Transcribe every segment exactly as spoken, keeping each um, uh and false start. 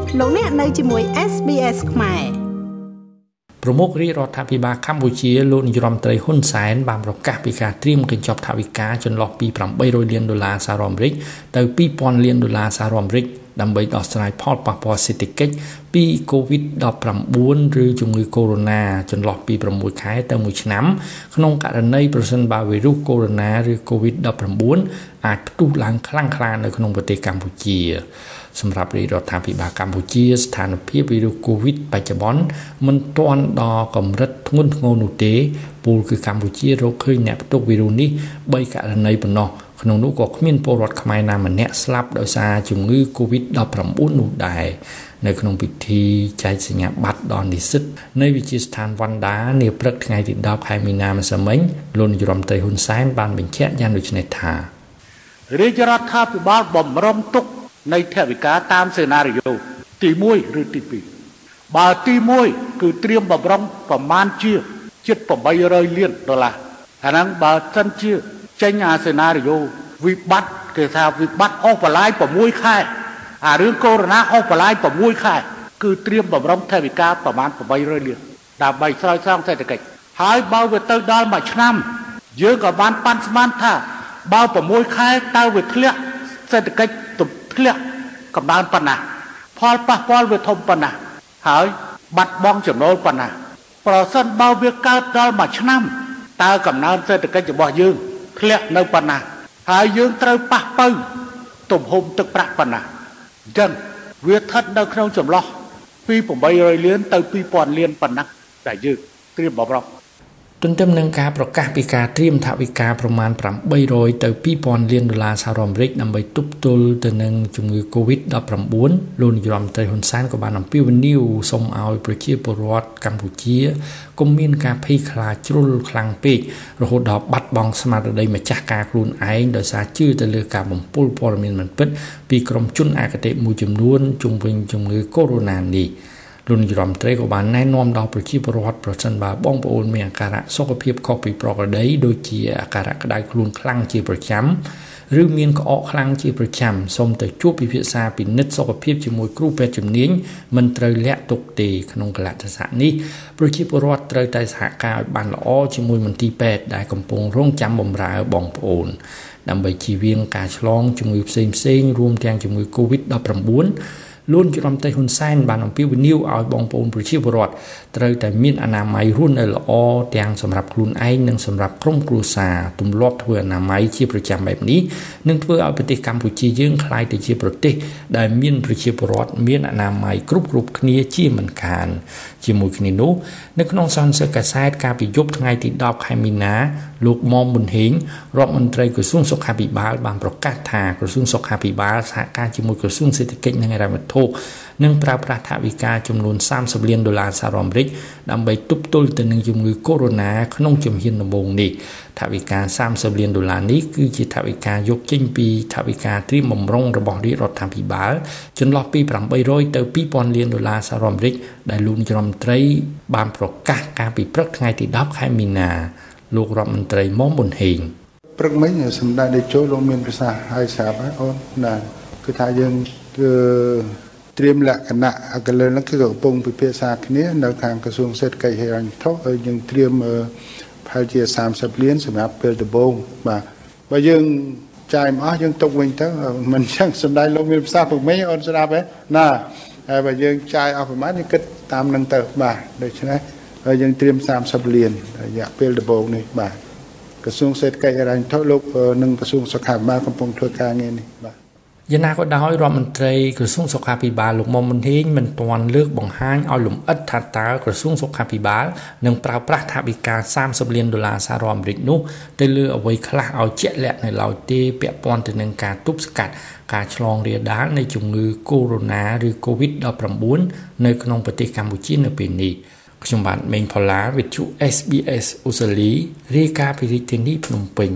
លោកអ្នកនៅជាមួយ เอส บี เอส ខ្មែរប្រមុខរាជរដ្ឋាភិបាលកម្ពុជាលោកនាយរដ្ឋមន្ត្រីហ៊ុនសែនបានប្រកាសពីការត្រៀមកញ្ចប់ថវិកាចន្លោះពីប្រាំបីរយលានដុល្លារសហរដ្ឋអាមេរិកទៅពីរពាន់លានដុល្លារសហរដ្ឋអាមេរិកដើម្បីដោះស្រាយផលប៉ះពាល់សេដ្ឋកិច្ចពី កូវីដ ដប់ប្រាំបួន ឬជំងឺកូវីដ ចន្លោះពីប្រាំមួយខែទៅមួយឆ្នាំក្នុងករណីប្រសិនបើវីរុសកូវីដ ឬ កូវីដ ដប់ប្រាំបួន អាចផ្ទុះឡើងខ្លាំងក្លានៅក្នុងប្រទេសកម្ពុជាសម្រាប់រាជរដ្ឋាភិបាលកម្ពុជាស្ថានភាពវីរុសកូវីដបច្ចុប្បន្នមិនទាន់ដល់កម្រិតធ្ងន់ធ្ងរនោះទេពលគឺកម្ពុជារកឃើញអ្នកផ្ទុកវីរុសនេះបីករណីប៉ុណ្ណោះក្នុងនោះក៏គ្មានពលរដ្ឋខ្មែរណាម្នាក់ស្លាប់ដោយសារជំងឺ កូវីដ ដប់ប្រាំបួន នោះដែរនៅក្នុងពិធីចែកសញ្ញាបត្រដល់និស្សិតនៃវិទ្យាស្ថានវណ្ណដានាព្រឹកថ្ងៃទីដប់ខែមីនាម្សិលមិញលោកនាយរដ្ឋមន្ត្រីហ៊ុនសែនបានបញ្ជាក់យ៉ាងដូចនេះថារាជរដ្ឋាភិបាលបំរុងទុកនៃថវិកាតាមសេណារីយ៉ូទីមួយឬទីពីរបើទីមួយគឺត្រៀមបំរុងប្រមាណជាជិតប្រាំបីរយលានដុល្លារអាហ្នឹងបើសិនជាចេញអាសេណារីយ៉ូវិបត្តិគេថាវិបត្តិអស់បន្លាយប្រាំមួយខែអារឿងកូវីដអស់បន្លាយប្រាំមួយខែគឺត្រៀមបំរុងថវិកាប្រមាណប្រាំបីរយលានដើម្បីស្រោចស្រង់សេដ្ឋកិច្ចហើយបើវាទៅដល់មួយឆ្នាំយើងក៏បានប៉ាន់ស្មានថាបើប្រាំមួយខែតើវាធ្លាក់សេដ្ឋកិច្ចធ្លាក់កំណើនប៉ុណ្ណាផលប៉ះពាល់វាធំប៉ុណ្ណាហើយបាត់បង់ចំណូលប៉ុណ្ណាប្រសិនបើវាកើតដល់មួយឆ្នាំតើកំណើនសេដ្ឋកិច្ចរបស់យើងធ្លាក់នៅប៉ុណ្ណាហើយយើងត្រូវប៉ះពៅទំហំទឹកប្រាក់ប៉ុណ្ណាអញ្ចឹងវាស្ថិតនៅក្នុងចន្លោះពីប្រាំបីរយលានទៅពីរពាន់លានប៉ុណ្ណាតែយើងត្រៀមបម្រុងទន្ទឹមនឹងការប្រកាសពីការត្រៀមថវិកាប្រមាណប្រាំបីរយទៅពីរពាន់លានដុល្លារសហរដ្ឋអាមេរិកដើម្បីទប់ទល់ទៅនឹងជំងឺ កូវីដ ដប់ប្រាំបួន លោកនាយរដ្ឋមន្ត្រីហ៊ុនសែនក៏បានអំពាវនាវសូមឲ្យប្រជាពលរដ្ឋកម្ពុជាកុំមានការភ័យខ្លាចជ្រុលខ្លាំងពេករហូតដល់បាត់បង់ស្មារតីម្ចាស់ការខ្លួនឯងដោយសារជឿទៅលើការបំពុលព័ត៌មានមិនពិតពីក្រុមជនអគតិមួយចំនួនជុំវិញជំងឺកូវីដ នេះលោកនាយរដ្ឋមន្ត្រីក៏បានណែនាំដល់ប្រជាពលរដ្ឋប្រសិនបើបងប្អូនមានអាការៈសុខភាពខុសពីប្រក្រតីដូចជាអាការៈក្តៅខ្លួនខ្លាំងជាប្រចាំឬមានក្អកខ្លាំងជាប្រចាំសូមទៅជួបពិភាក្សាពិនិត្យសុខភាពជាមួយគ្រូពេទ្យជំនាញមិនត្រូវលាក់ទុកទេក្នុងកលៈទេសៈនេះប្រជាពលរដ្ឋត្រូវតែសហការឲ្យបានល្អជាមួយមន្ទីរពេទ្យដែលកំពុងរងចាំបម្រើបងប្អូនដើម្បីជៀសវាងការឆ្លងជំងឺផ្សេងៗរួមទាំងជំងឺ កូវីដ ដប់ប្រាំបួនលោកនាយរដ្ឋមន្ត្រីហ៊ុនសែនបានអំពាវនាវឲ្យបងប្អូនប្រជាពលរដ្ឋត្រូវតែមានអនាម័យរស់នៅល្អទាំងសម្រាប់ខ្លួនឯងនិងសម្រាប់ក្រុមគ្រួសារទម្លាប់ធ្វើអនាម័យជាប្រចាំបែបនេះនឹងធ្វើឲ្យប្រទេសកម្ពុជាយើងក្លាយទៅជាប្រទេសដែលមានប្រជាពលរដ្ឋមានអនាម័យគ្រប់គ្រប់គ្នាជាមិនខានជាមួយគ្នានោះនៅក្នុងសន្និសីទកាសែតកាលពីយប់ថ្ងៃទីដប់ខែមីនាលោកមុំប៊ុនហេងរដ្ឋមន្ត្រីក្រសួងសុខាភិបាលបានប្រកាសថាក្រសួងសុខាភិបាលសហការជាមួយក្រសួងសេដ្ឋកិច្ចនិងហិរញ្ញវត្ថុនឹងប្រើប្រាស់ថវិកាចំនួនសាមសិបលានដុល្លារសហរដ្ឋអាមេរិកដើម្បីទប់ទល់ទៅនឹងជំងឺកូវីដ ក្នុងជំហានដំបូងនេះថវិកាសាមសិបលានដុល្លារនេះគឺជាថវិកាយកចេញពីថវិកាត្រៀមបម្រុងរបស់រាជរដ្ឋាភិបាលចន្លោះពីប្រាំបីរយទៅពីរពាន់លានដុល្លារសហរដ្ឋអាមេរិកដែលលោកនាយរដ្ឋមន្ត្រីបានប្រកាសកាលពីព្រឹកថ្ងៃទីដប់ខែមីនាលោករដ្ឋមន្ត្រីមុំប៊ុនហេងព្រឹកមិញសម្ដេចតេជោលោកមានប្រសាសន៍ឲ្យស្រាប់ហើយអូនណាគឺថាយើងគឺត្រៀមលក្ខណៈអកលនឹងគឺកំពុងពិភាក្សាគ្នានៅខាងក្រសួងសេដ្ឋកិច្ចហិរញ្ញវត្ថុហើយយើងត្រៀមប្រហែលជាសាមសិបលានសម្រាប់ពេលដំបូងបាទបើយើងចាយមកអស់យើងទុកវិញទៅមិនចឹងសម្ដេចលោកមានប្រសាសន៍ព្រឹកមិញអូនស្ដាប់ទេណាហើយបើយើងចាយអស់ប្រមាណយើងគិតតាមនឹងទៅបាទដូច្នេះហើយយើងត្រៀមសាមសិបលានរយៈពេលដំបូងនេះបាទក្រសួងសេដ្ឋកិច្ចហិរញ្ញវត្ថុលោកនិងក្រសួងសុខាភិបាលកំពុងធ្វើការងារនេះបាទយ៉ាងណាក៏ដោយរដ្ឋមន្ត្រីក្រសួងសុខាភិបាលលោកមុំប៊ុនហេងមិនទាន់លើកបង្ហាញឲ្យលម្អិតថាតើក្រសួងសុខាភិបាលនឹងប្រើប្រាស់ថវិកាសាមសិបលានដុល្លារសហរដ្ឋអាមេរិកនោះទៅលើអ្វីខ្លះឲ្យជាក់លាក់នៅឡើយទេពាក់ព័ន្ធទៅនឹងការទប់ស្កាត់ការឆ្លងរាលដាលនៃជំងឺកូវីដ ឬ កូវីដ ដប់ប្រាំបួន នៅក្នុងប្រទេសកម្ពុជានៅពេលនេះខ្ញុំបាទមេងផល្លាវិទ្យុ เอส บี เอส អូស្ត្រាលីរាយការណ៍ពីរាជធានីភ្នំពេញ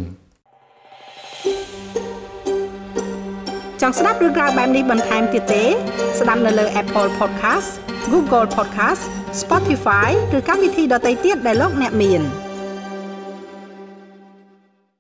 ចង់ស្ដាប់រឿងរ៉ាវបែបនេះបន្ថែមទៀតទេស្ដាប់នៅលើ Apple Podcast Google Podcast Spotify ឬកម្មវិធីដទៃទៀតដែលលោកអ្នកមាន